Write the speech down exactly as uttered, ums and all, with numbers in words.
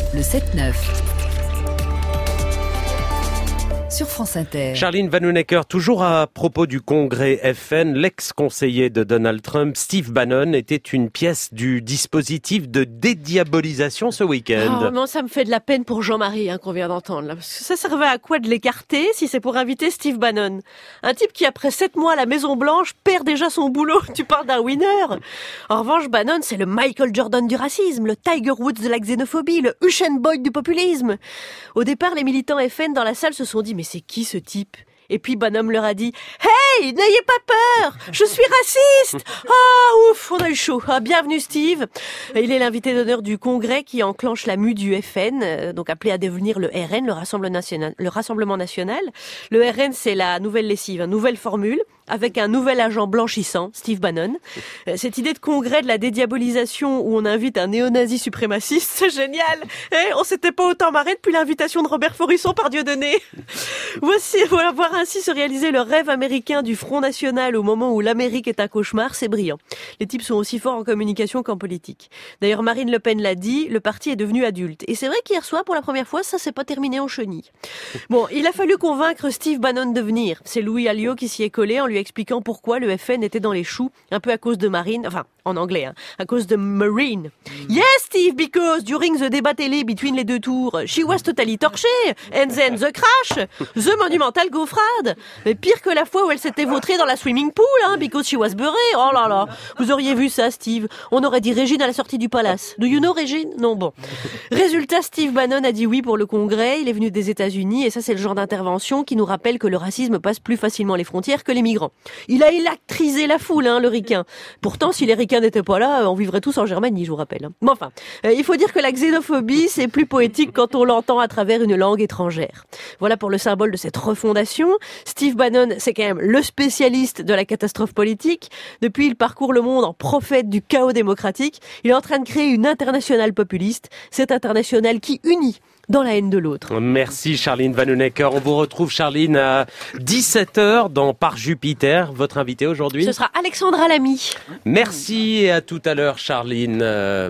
Le sept neuf. Sur France Inter. Charline Vanhoenacker, toujours à propos du congrès F N, l'ex-conseiller de Donald Trump, Steve Bannon, était une pièce du dispositif de dédiabolisation ce week-end. Oh non, ça me fait de la peine pour Jean-Marie hein, qu'on vient d'entendre. Là, parce que ça servait à quoi de l'écarter si c'est pour inviter Steve Bannon? Un type qui, après sept mois à la Maison-Blanche, perd déjà son boulot. Tu parles d'un winner. En revanche, Bannon, c'est le Michael Jordan du racisme, le Tiger Woods de la xénophobie, le Usain Bolt du populisme. Au départ, les militants F N dans la salle se sont dit « Mais c'est qui ce type ?» Et puis Bonhomme leur a dit « Hey, n'ayez pas peur, je suis raciste !» Ah, ouf, on a eu chaud. Ah, bienvenue Steve. Il est l'invité d'honneur du congrès qui enclenche la mue du F N, donc appelé à devenir le R N, le Rassemblement National. Le Rassemblement National. Le R N, c'est la nouvelle lessive, une nouvelle formule, avec un nouvel agent blanchissant, Steve Bannon. Cette idée de congrès de la dédiabolisation où on invite un néo-nazi suprémaciste, c'est génial. Eh, on s'était pas autant marré depuis l'invitation de Robert Forisson par Dieudonné. Voici, voilà, voir ainsi se réaliser le rêve américain du Front National au moment où l'Amérique est un cauchemar, c'est brillant. Les types sont aussi forts en communication qu'en politique. D'ailleurs, Marine Le Pen l'a dit, le parti est devenu adulte. Et c'est vrai qu'hier soir, pour la première fois, ça s'est pas terminé en chenille. Bon, il a fallu convaincre Steve Bannon de venir. C'est Louis Alliot qui s'y est collé en lui expliquant pourquoi le F N était dans les choux, un peu à cause de Marine, enfin, en anglais, hein, à cause de Marine. Yes, Steve, because during the debate télé between les deux tours, she was totally torchée, and then the crash, the monumental gaufrade. Mais pire que la fois où elle s'était vautrée dans la swimming pool, hein, because she was beurrée. Oh là là, vous auriez vu ça, Steve. On aurait dit Régine à la sortie du palace. Do you know Régine? Non, bon. Résultat, Steve Bannon a dit oui pour le congrès. Il est venu des États-Unis et ça, c'est le genre d'intervention qui nous rappelle que le racisme passe plus facilement les frontières que les migrants. Il a électrisé la foule, hein, le ricain. Pourtant, si les ricains n'étaient pas là, on vivrait tous en Germanie, je vous rappelle. Hein. Mais enfin, euh, il faut dire que la xénophobie, c'est plus poétique quand on l'entend à travers une langue étrangère. Voilà pour le symbole de cette refondation. Steve Bannon, c'est quand même le spécialiste de la catastrophe politique. Depuis, il parcourt le monde en prophète du chaos démocratique. Il est en train de créer une internationale populiste. Cette internationale qui unit dans la haine de l'autre. Merci Charline Vanhoenacker. On vous retrouve Charline à dix-sept heures dans Par Jupiter. Votre invité aujourd'hui? Ce sera Alexandra Lamy. Merci et à tout à l'heure Charline.